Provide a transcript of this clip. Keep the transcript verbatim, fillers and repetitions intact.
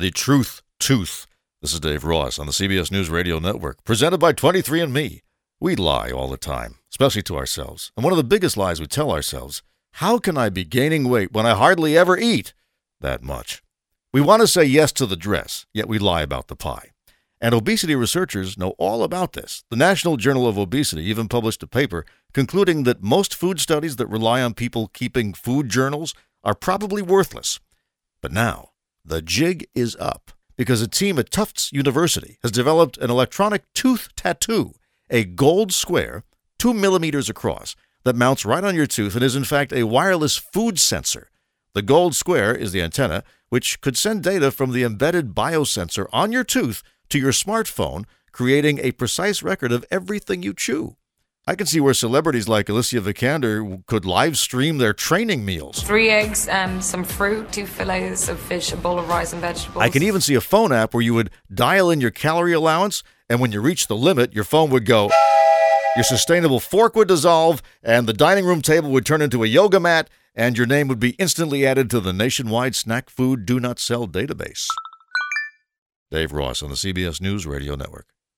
the Truth Tooth. This is Dave Ross on the C B S News Radio Network, presented by twenty-three and me. We lie all the time, especially to ourselves. And one of the biggest lies we tell ourselves, how can I be gaining weight when I hardly ever eat that much? We want to say yes to the dress, yet we lie about the pie. And obesity researchers know all about this. The National Journal of Obesity even published a paper concluding that most food studies that rely on people keeping food journals are probably worthless. But now, the jig is up because a team at Tufts University has developed an electronic tooth tattoo, a gold square, two millimeters across, that mounts right on your tooth and is in fact a wireless food sensor. The gold square is the antenna, which could send data from the embedded biosensor on your tooth to your smartphone, creating a precise record of everything you chew. I can see where celebrities like Alicia Vikander could live stream their training meals. Three eggs and some fruit, two fillets of fish, a bowl of rice and vegetables. I can even see a phone app where you would dial in your calorie allowance, and when you reach the limit, your phone would go, your sustainable fork would dissolve, and the dining room table would turn into a yoga mat, and your name would be instantly added to the nationwide snack food do not sell database. Dave Ross on the C B S News Radio Network.